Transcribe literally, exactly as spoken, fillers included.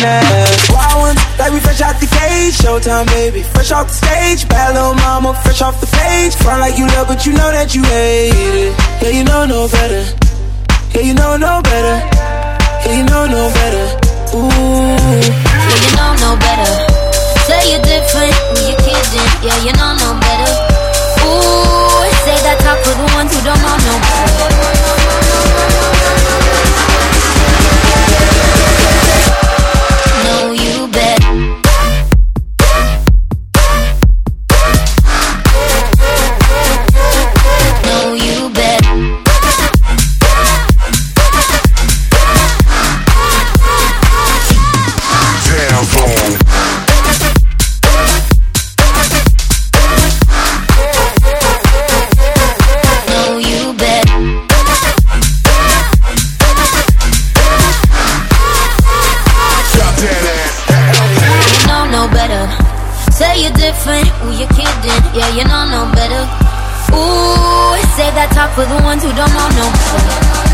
yeah. Wild ones, like we fresh out the cage. Showtime, baby, fresh off the stage. Bad little mama, fresh off the page. Front like you love, but you know that you hate it. Yeah, you know no better. Yeah, you know no better. Yeah, you know no better. Ooh. Yeah, you know no better. Say you're different when you're kidding. Yeah, you know no better. Ooh, say that talk for the ones who don't know no better. No, you bet. No, you bet. Damn phone. No, you bet. Drop that ass. You know no better. Say you're different when you're kidding. Yeah, you know no better. Ooh, say that talk for the ones who don't know no better.